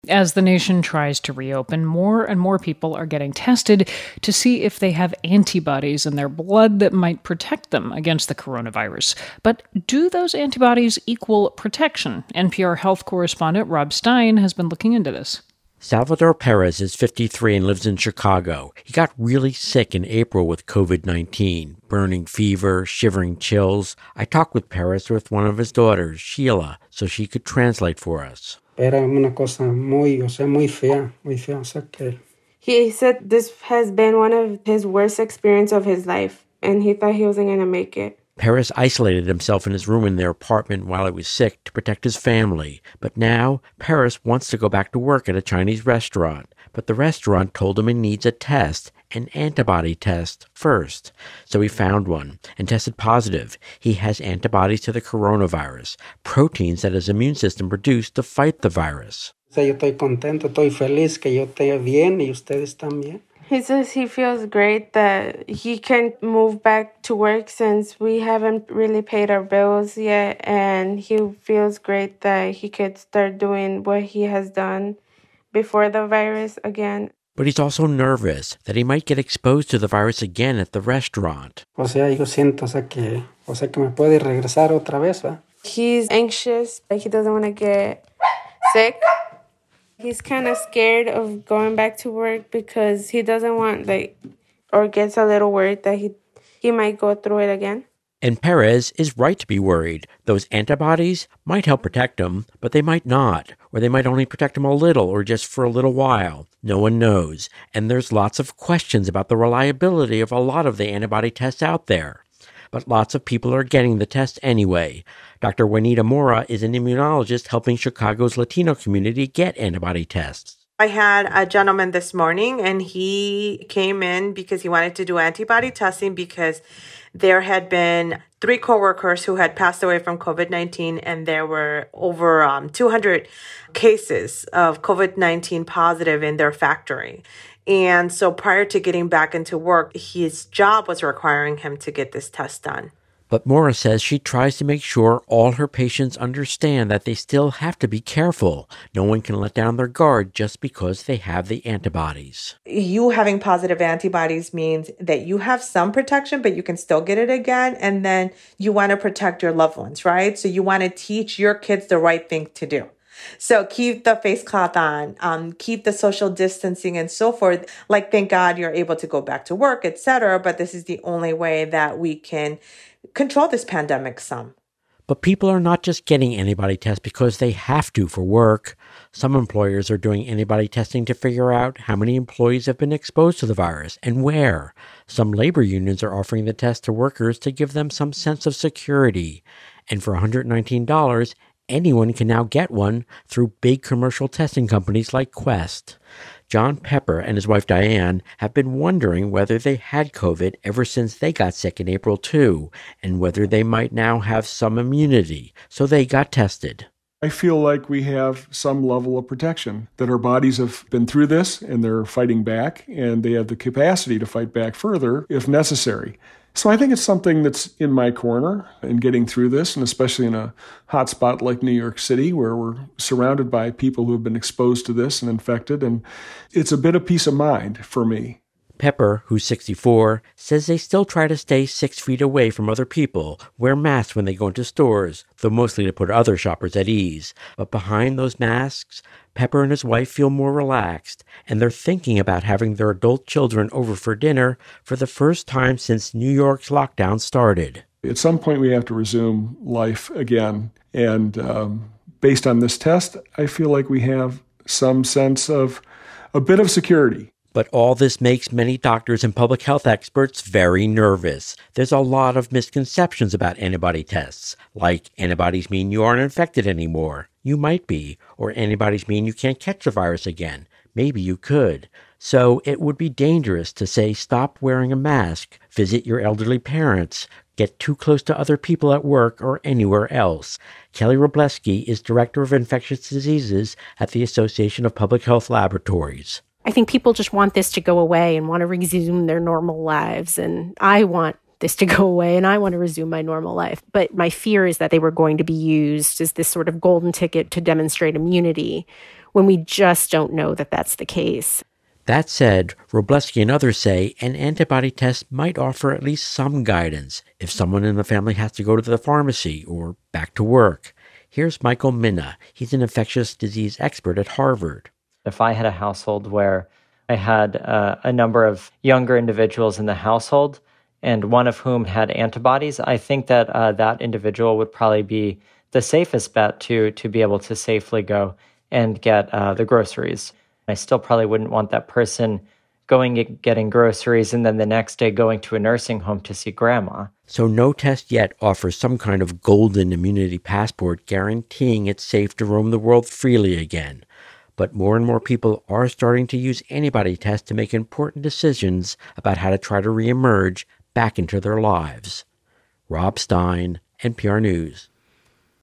As the nation tries to reopen, more and more people are getting tested to see if they have antibodies in their blood that might protect them against the coronavirus. But do those antibodies equal protection? NPR health correspondent Rob Stein has been looking into this. Salvador Perez is 53 and lives in Chicago. He got really sick in April with COVID-19, burning fever, shivering chills. I talked with Perez with one of his daughters, Sheila, so she could translate for us. Era una cosa muy fea, o sea que... He said this has been one of his worst experiences of his life, and he thought he wasn't going to make it. Perez isolated himself in his room in their apartment while he was sick to protect his family. But now, Perez wants to go back to work at a Chinese restaurant. But the restaurant told him he needs a test, an antibody test, first. So he found one and tested positive. He has antibodies to the coronavirus, proteins that his immune system produced to fight the virus. Yo estoy contento, estoy feliz que yo esté bien y ustedes también. He says he feels great that he can move back to work since we haven't really paid our bills yet, and he feels great that he could start doing what he has done before the virus again. But he's also nervous that he might get exposed to the virus again at the restaurant. O sea, yo siento, que me puede regresar otra vez, ¿va? He's anxious, he doesn't want to get sick. He's kind of scared of going back to work because he doesn't want, or gets a little worried that he might go through it again. And Perez is right to be worried. Those antibodies might help protect him, but they might not, or they might only protect him a little or just for a little while. No one knows. And there's lots of questions about the reliability of a lot of the antibody tests out there. But lots of people are getting the test anyway. Dr. Juanita Mora is an immunologist helping Chicago's Latino community get antibody tests. I had a gentleman this morning, and he came in because he wanted to do antibody testing because there had been 3 coworkers who had passed away from COVID-19, and there were over 200 cases of COVID-19 positive in their factory. And so prior to getting back into work, his job was requiring him to get this test done. But Maura says she tries to make sure all her patients understand that they still have to be careful. No one can let down their guard just because they have the antibodies. You having positive antibodies means that you have some protection, but you can still get it again. And then you want to protect your loved ones, right? So you want to teach your kids the right thing to do. So keep the face cloth on, keep the social distancing and so forth. Thank God you're able to go back to work, etc. But this is the only way that we can control this pandemic some. But people are not just getting antibody tests because they have to for work. Some employers are doing antibody testing to figure out how many employees have been exposed to the virus and where. Some labor unions are offering the test to workers to give them some sense of security. And for $119, anyone can now get one through big commercial testing companies like Quest. John Pepper and his wife Diane have been wondering whether they had COVID ever since they got sick in April too, and whether they might now have some immunity, so they got tested. I feel like we have some level of protection, that our bodies have been through this and they're fighting back, and they have the capacity to fight back further if necessary. So I think it's something that's in my corner in getting through this, and especially in a hot spot like New York City, where we're surrounded by people who have been exposed to this and infected, and it's a bit of peace of mind for me. Pepper, who's 64, says they still try to stay 6 feet away from other people, wear masks when they go into stores, though mostly to put other shoppers at ease. But behind those masks, Pepper and his wife feel more relaxed, and they're thinking about having their adult children over for dinner for the first time since New York's lockdown started. At some point, we have to resume life again. And based on this test, I feel like we have some sense of a bit of security. But all this makes many doctors and public health experts very nervous. There's a lot of misconceptions about antibody tests, like antibodies mean you aren't infected anymore. You might be. Or antibodies mean you can't catch the virus again. Maybe you could. So it would be dangerous to say stop wearing a mask, visit your elderly parents, get too close to other people at work or anywhere else. Kelly Robleski is Director of Infectious Diseases at the Association of Public Health Laboratories. I think people just want this to go away and want to resume their normal lives. And I want this to go away and I want to resume my normal life. But my fear is that they were going to be used as this sort of golden ticket to demonstrate immunity when we just don't know that that's the case. That said, Robleski and others say an antibody test might offer at least some guidance if someone in the family has to go to the pharmacy or back to work. Here's Michael Minna. He's an infectious disease expert at Harvard. If I had a household where I had a number of younger individuals in the household, and one of whom had antibodies, I think that that individual would probably be the safest bet to be able to safely go and get the groceries. I still probably wouldn't want that person going and getting groceries and then the next day going to a nursing home to see grandma. So no test yet offers some kind of golden immunity passport guaranteeing it's safe to roam the world freely again. But more and more people are starting to use antibody tests to make important decisions about how to try to reemerge back into their lives. Rob Stein, NPR News.